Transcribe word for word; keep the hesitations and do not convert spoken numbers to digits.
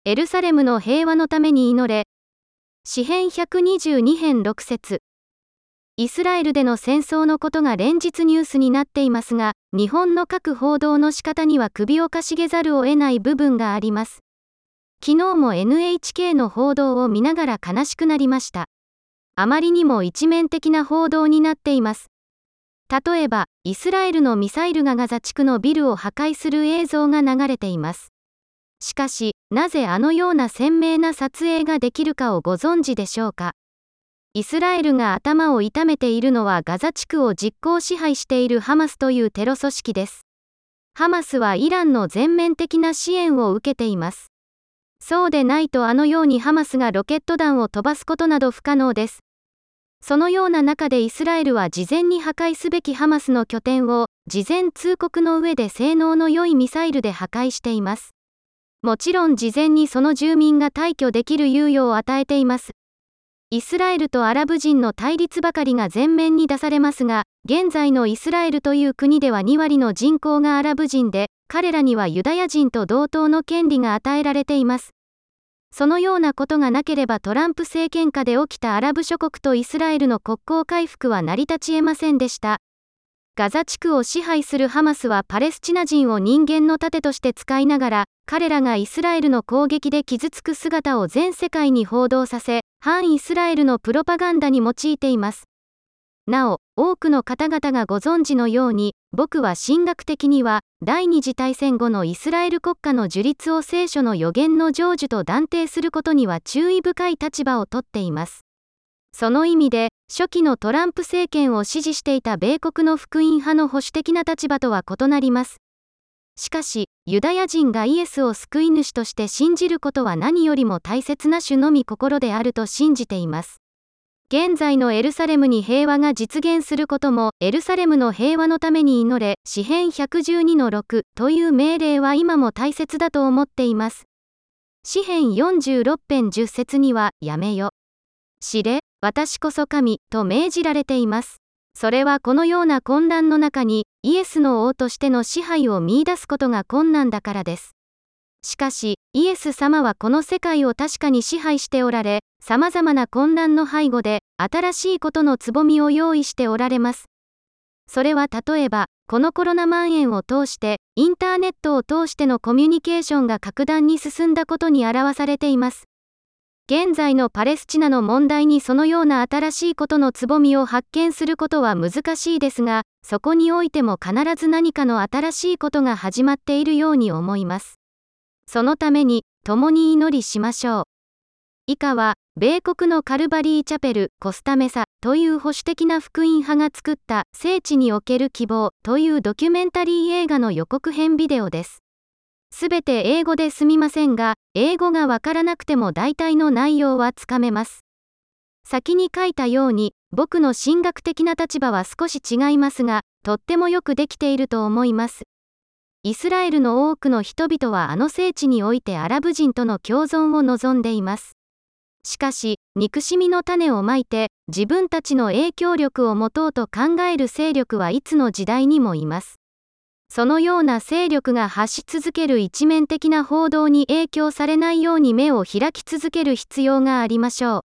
エルサレムの平和のために祈れ。詩編ひゃくにじゅうに編ろく節。イスラエルでの戦争のことが連日ニュースになっていますが、日本の各報道の仕方には首をかしげざるを得ない部分があります。昨日も エヌエイチケー の報道を見ながら悲しくなりました。あまりにも一面的な報道になっています。例えば、イスラエルのミサイルがガザ地区のビルを破壊する映像が流れています。しかし、なぜあのような鮮明な撮影ができるかをご存知でしょうか。イスラエルが頭を痛めているのはガザ地区を実効支配しているハマスというテロ組織です。ハマスはイランの全面的な支援を受けています。そうでないとあのようにハマスがロケット弾を飛ばすことなど不可能です。そのような中でイスラエルは事前に破壊すべきハマスの拠点を事前通告の上で性能の良いミサイルで破壊しています。もちろん事前にその住民が退去できる猶予を与えています。イスラエルとアラブ人の対立ばかりが前面に出されますが、現在のイスラエルという国ではに割の人口がアラブ人で、彼らにはユダヤ人と同等の権利が与えられています。そのようなことがなければトランプ政権下で起きたアラブ諸国とイスラエルの国交回復は成り立ち得ませんでした。ガザ地区を支配するハマスはパレスチナ人を人間の盾として使いながら、彼らがイスラエルの攻撃で傷つく姿を全世界に報道させ、反イスラエルのプロパガンダに用いています。なお、多くの方々がご存知のように、僕は神学的には、第二次大戦後のイスラエル国家の樹立を聖書の予言の成就と断定することには注意深い立場をとっています。その意味で、初期のトランプ政権を支持していた米国の福音派の保守的な立場とは異なります。しかし、ユダヤ人がイエスを救い主として信じることは何よりも大切な主の御心であると信じています。現在のエルサレムに平和が実現することも、エルサレムの平和のために祈れ、詩編ひゃくじゅうにのろくという命令は今も大切だと思っています。詩編よんじゅうろく編じゅっ節には、やめよ。知れ、私こそ神、と命じられています。それはこのような混乱の中に、イエスの王としての支配を見出すことが困難だからです。しかし、イエス様はこの世界を確かに支配しておられ、様々な混乱の背後で、新しいことのつぼみを用意しておられます。それは例えば、このコロナ蔓延を通して、インターネットを通してのコミュニケーションが格段に進んだことに表されています。現在のパレスチナの問題にそのような新しいことのつぼみを発見することは難しいですが、そこにおいても必ず何かの新しいことが始まっているように思います。そのために、共に祈りしましょう。以下は、米国のカルバリーチャペル・コスタメサという保守的な福音派が作った聖地における希望というドキュメンタリー映画の予告編ビデオです。すべて英語ですみませんが、英語がわからなくても大体の内容はつかめます。先に書いたように、僕の神学的な立場は少し違いますが、とってもよくできていると思います。イスラエルの多くの人々はあの聖地においてアラブ人との共存を望んでいます。しかし、憎しみの種をまいて、自分たちの影響力を持とうと考える勢力はいつの時代にもいます。そのような勢力が発し続ける一面的な報道に影響されないように目を開き続ける必要がありましょう。